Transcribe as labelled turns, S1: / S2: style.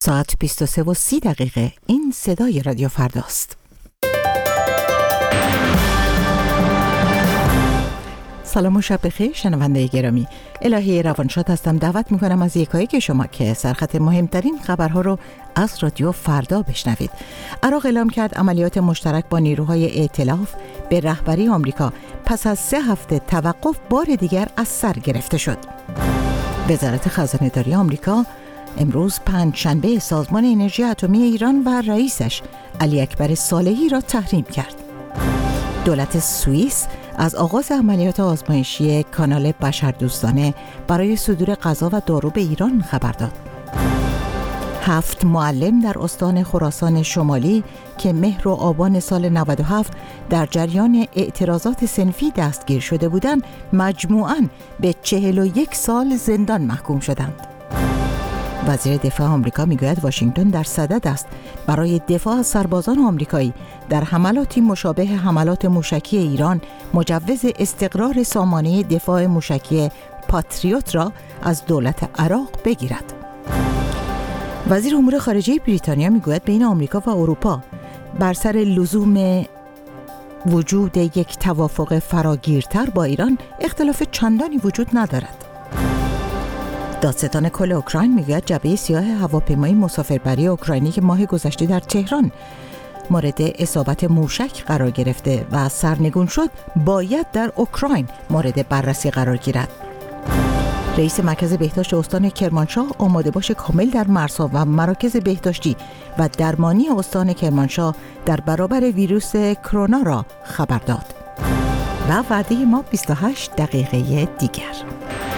S1: ساعت 23:30 این صدای رادیو فرداست. سلام و شب بخیر شنونده گرامی. الهی روانشاد هستم. دعوت میکنم از یکایک شما که سرخط مهمترین خبرها رو از رادیو فردا بشنوید. عراق اعلام کرد عملیات مشترک با نیروهای ائتلاف به رهبری آمریکا پس از 3 هفته توقف بار دیگر از سر گرفته شد. وزارت خزانه‌داری آمریکا امروز پنجشنبه سازمان انرژی اتمی ایران و رئیسش علی اکبر صالحی را تحریم کرد. دولت سوئیس از آغاز عملیات آزمایشی کانال بشردوستانه برای صدور غذا و دارو به ایران خبر داد. 7 معلم در استان خراسان شمالی که مهر و آبان سال 97 در جریان اعتراضات صنفی دستگیر شده بودند، مجموعاً به 41 سال زندان محکوم شدند. وزیر دفاع آمریکا میگوید واشنگتن در صدد است برای دفاع از سربازان آمریکایی در حملاتی مشابه حملات موشکی ایران مجوز استقرار سامانه دفاع موشکی پاتریوت را از دولت عراق بگیرد. وزیر امور خارجه بریتانیا میگوید بین آمریکا و اروپا بر سر لزوم وجود یک توافق فراگیرتر با ایران اختلاف چندانی وجود ندارد. دادستان کل اوکراین میگوید جبهه سیاه هواپیمای مسافربری اوکراینی که ماه گذشته در تهران مورد اصابت موشک قرار گرفته و سرنگون شد باید در اوکراین مورد بررسی قرار گیرد. رئیس مرکز بهداشت استان کرمانشاه آماده باش کامل در مرزها و مراکز بهداشتی و درمانی استان کرمانشاه در برابر ویروس کرونا را خبر داد. و وعده ما 28 دقیقه دیگر.